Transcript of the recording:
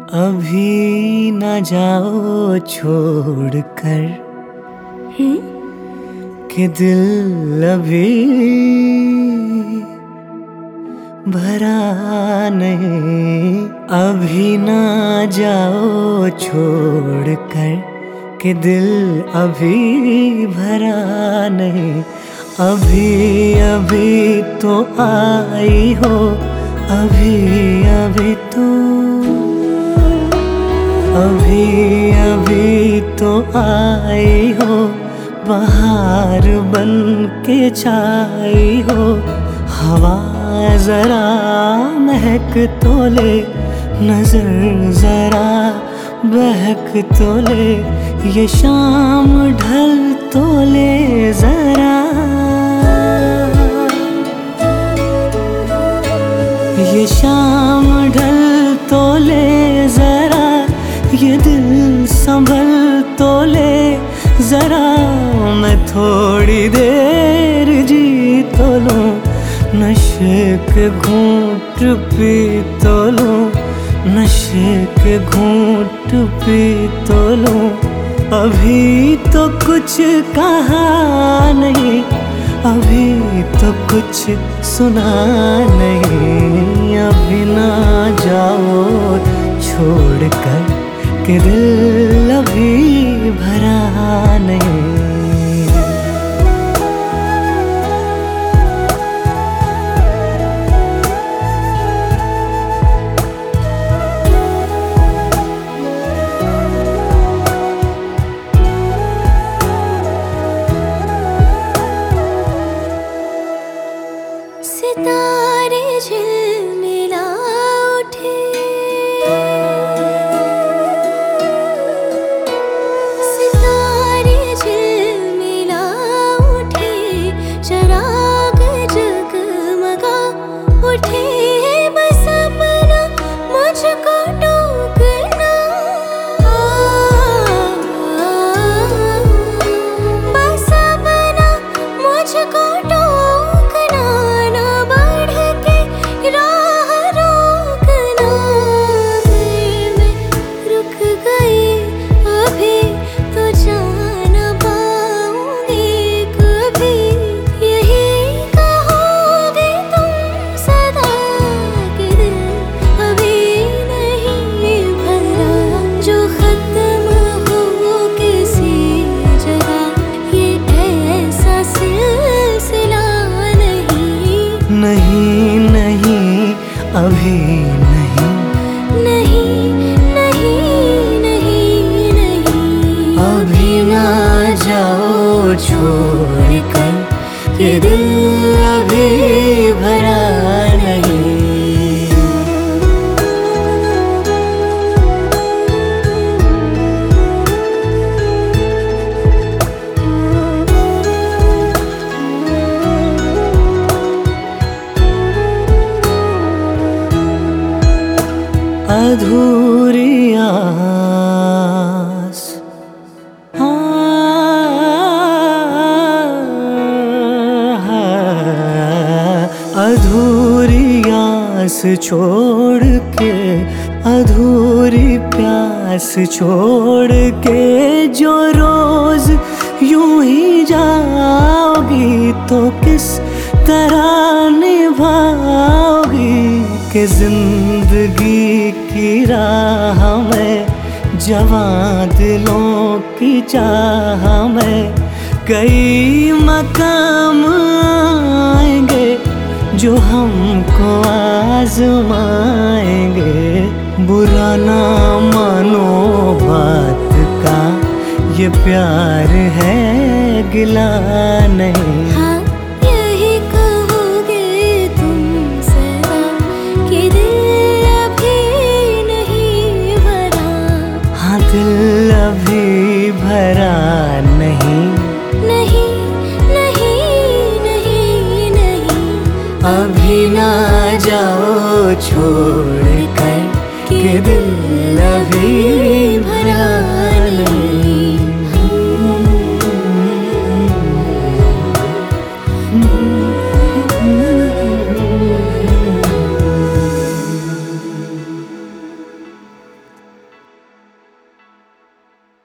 अभी न जाओ छोड़ कर कि दिल अभी भरा नहीं। अभी न जाओ छोड़ कर कि दिल अभी भरा नहीं। अभी अभी तो आई हो, अभी अभी तो, अभी अभी तो आई हो, बहार बन के छाई हो। हवा जरा महक तो ले, नजर जरा बहक तो ले, ये शाम ढल तो ले जरा। ये शाम ढल तो ले जरा, ये दिल संभल तो ले जरा। मैं थोड़ी देर जी तो लूं, नशे के घूंट पी तो लूं, नशे के घूंट पी तो लूं। अभी तो कुछ कहा नहीं, अभी तो कुछ सुना नहीं। अभी ना जाओ छोड़ कर कि दिल अभी भरा नहीं। सितारे झिलमिला उठे, सितारे झिलमिला उठे, चराग जगमगा उठे। बस अपना मुझको टोकना, बस अपना मुझको नहीं नहीं अभी नहीं, नहीं नहीं नहीं नहीं। अभी ना जाओ छोड़ कर कि दिल अभी भरा नहीं। अधूरी आस, अधूरी आस छोड़ के, अधूरी प्यास छोड़ के, जो रोज यूं ही जाओगी तो किस तरह निभाओगी। कि जिंदगी की राह में, जवां दिलों की चाह में, कई मकाम आएंगे जो हमको आजमाएंगे। बुरा ना मानो बात का, ये प्यार है गिला नहीं। हाँ, यही कहोगे तुम सदा कि दिल अभी नहीं भरा। हाँ, दिल अभी भरा नहीं, नहीं नहीं नहीं नहीं। अभी ना जाओ छोड़ कर कि दिल अभी